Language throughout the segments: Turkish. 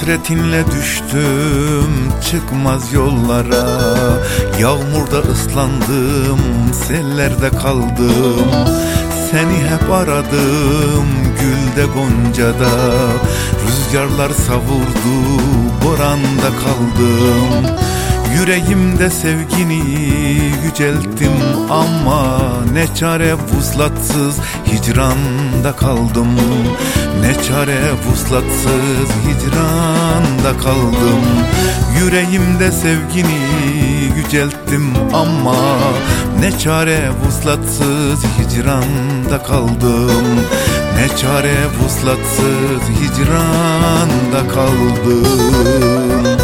Hasretinle düştüm çıkmaz yollara, yağmurda ıslandım, sellerde kaldım. Seni hep aradım, gülde goncada, rüzgarlar savurdu, boranda kaldım. Yüreğimde sevgini yücelttim ama ne çare vuslatsız hicranda kaldım. Ne çare vuslatsız hicranda kaldım. Yüreğimde sevgini yücelttim ama ne çare vuslatsız hicranda kaldım. Ne çare vuslatsız hicranda kaldım.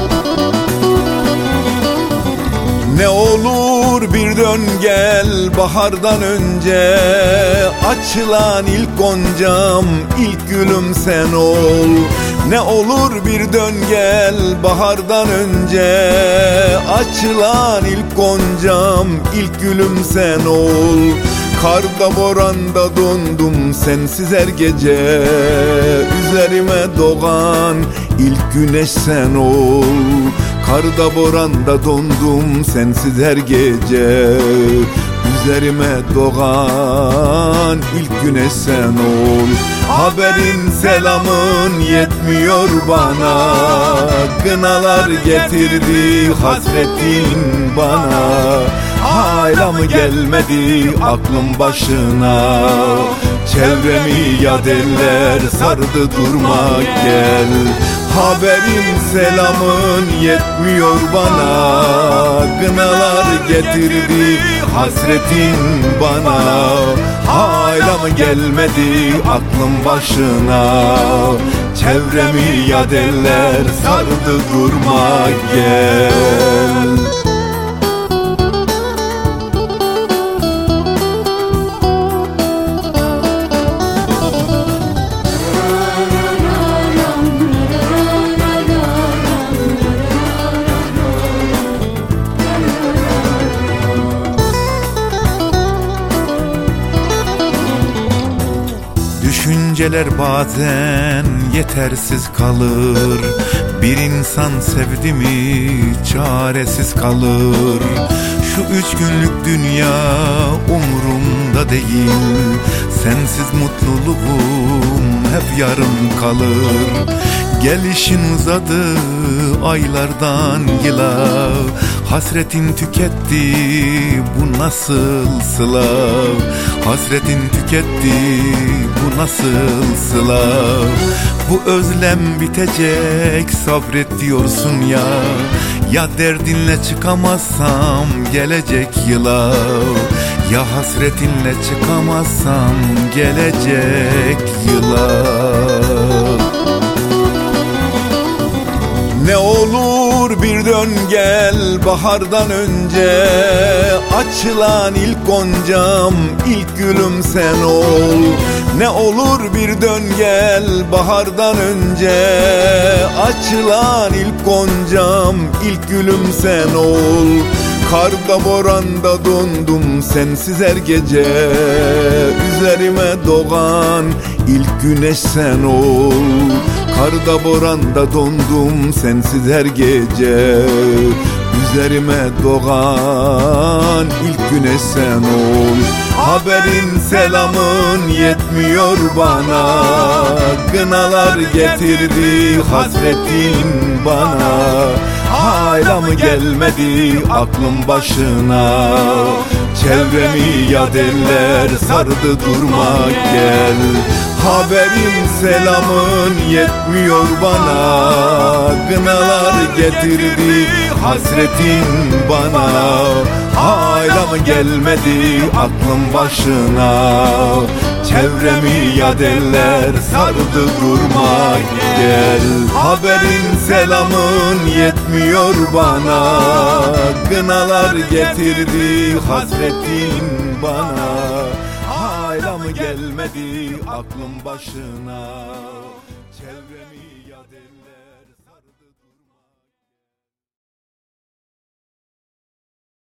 Ne olur bir dön gel bahardan önce, açılan ilk goncam, ilk gülüm sen ol. Ne olur bir dön gel bahardan önce, açılan ilk goncam, ilk gülüm sen ol. Karda boranda dondum sensiz her gece, üzerime doğan ilk güneş sen ol. Karda boranda dondum sensiz her gece, üzerime doğan ilk güneş sen ol. Haberin selamın yetmiyor bana, kınalar getirdi hasretin bana. Hala mı gelmedi aklım başına, çevremi yad eller sardı durma gel. Haberin selamın yetmiyor bana, kınalar getirdi hasretin bana. Hala mı gelmedi aklım başına, çevremi yad eller sardı durma gel. Düşünceler bazen yetersiz kalır, bir insan sevdi mi çaresiz kalır. Şu 3 günlük dünya umurumda değil, sensiz mutluluğum hep yarım kalır. Gelişin uzadı aylardan yıla, hasretin tüketti bu nasıl sıla. Hasretin tüketti bu nasıl sıla. Bu özlem bitecek sabret diyorsun ya, ya derdinle çıkamazsam gelecek yıla. Ya hasretinle çıkamazsam gelecek yıla. Ne olur bir dön gel bahardan önce, açılan ilk goncam, ilk gülüm sen ol. Ne olur bir dön gel bahardan önce, açılan ilk goncam, ilk gülüm sen ol. Karda boranda dondum sensiz her gece, üzerime doğan ilk güneş sen ol. Karda boranda dondum sensiz her gece, üzerime doğan ilk güneş sen ol. Haberin selamın yetmiyor bana, kınalar getirdi hasretin bana. Hala mı gelmedi aklım başına, çevremi yad eller sardı durma gel. Haberin selamın yetmiyor bana, kınalar getirdi hasretin bana. Hala mı gelmedi aklım başına, çevremi yad eller sardı durma gel. Haberin selamın yetmiyor bana, kınalar getirdi hasretin bana. Hala mı gelmedi aklım başına, çevremi yad eller